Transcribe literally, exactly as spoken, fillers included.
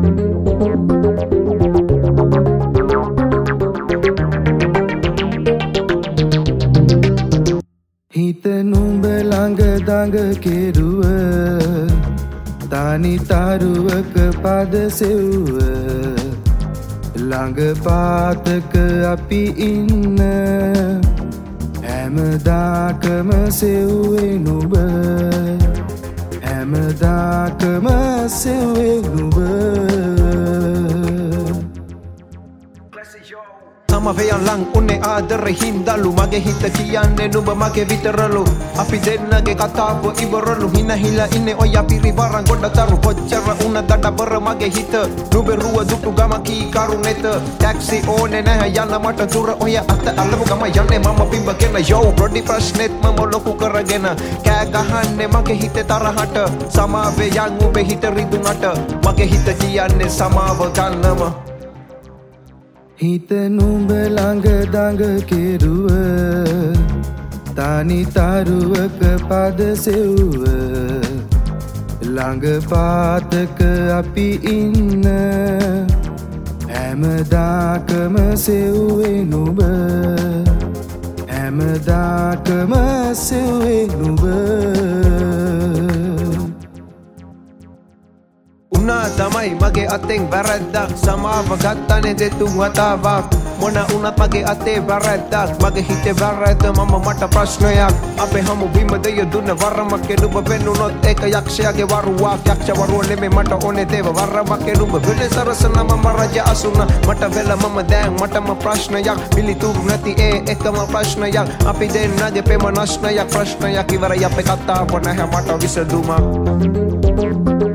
හිත නුඹ ළඟ දඟ කෙරුව තනි තරුවක පද සෙව්ව ළඟ පාතක අපි ඉන්න හැමදාකම සෙව්වේ නුඹ හැමදාකම සෙව්වේ නුඹ සමවයන් ලං උන්නේ ආදර හින්දලු මගේ හිත කියන්නේ නුඹ මගේ විතරලු අපි දෙන්නගේ කතාව ඉවරලු හිනහිලා ඉන්නේ ඔය පිරිවරන් ගොඩතරු කොච්චර උන දඩබර මගේ හිත නුඹ රුව දුටු ගම කී කරුනෙත ටැක්සි ඕනේ නැහැ යන්න මට දුර ඔය අත අල්ලමු ගම යන්නේ මම පිඹගෙන යෝ පොඩි ප්‍රශ්නෙත් මම ලොකු කරගෙන කෑ ගහන්නේ මගේ හිතේ තරහට සමාවේ යන් ඔබේ හිත රිදුනට මගේ හිත කියන්නේ සමාව ගන්නම හිත නුඹ ළඟ දඟ කෙරුව තනි තරුවක පද සෙව්ව ළඟ පාතක අපි ඉන්න හැමදාකම සෙව්වේ නුඹ හැමදාකම සෙව්වේ නුඹ උනා තමයි මගේ අතෙන් වැරද්දක් සමාව ගත්තනේ දෙතුන් වතාවක් මොන උනත් මගේ අතේ වැරද්දක් මගේ හිතේ වැරද්ද මම මට ප්‍රශ්නයක් අපේ හමු බිම දෙය දුන්න වරමක් නුඹ වෙන්නුනොත් ඒක යක්ෂයාගේ වරුවක් යක්ෂ වරුව නෙමෙයි මට ඕනේ දේව වරමක් නුඹ වෙන්නේ සරසන මම රජ අසුන මට වෙල මම දැන් මටම ප්‍රශ්නයක් පිළිතුරු නැති ඒ එකම ප්‍රශ්නයක් අපි දෙන්නගේ ප්‍රේම නෂ්ණයක් ප්‍රශ්නයක් ඉවරයි අපේ කතාව නැහැ මට විසඳුමක්